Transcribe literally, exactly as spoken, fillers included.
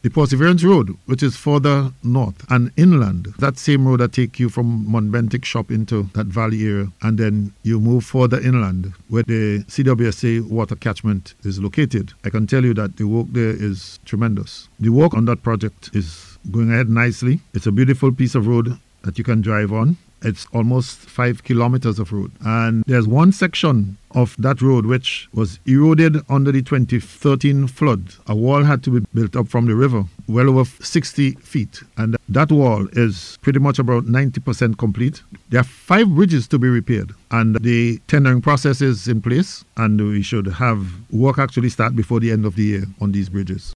The Perseverance Road, which is further north and inland. That same road that take you from Montbentic Shop into that valley area, and then you move further inland where the C W S A water catchment is located. I can tell you that the work there is tremendous. The work on that project is going ahead nicely. It's a beautiful piece of road that you can drive on. It's almost five kilometers of road. And there's one section of that road which was eroded under the twenty thirteen flood. A wall had to be built up from the river, well over sixty feet. And that wall is pretty much about ninety percent complete. There are five bridges to be repaired. And the tendering process is in place. And we should have work actually start before the end of the year on these bridges.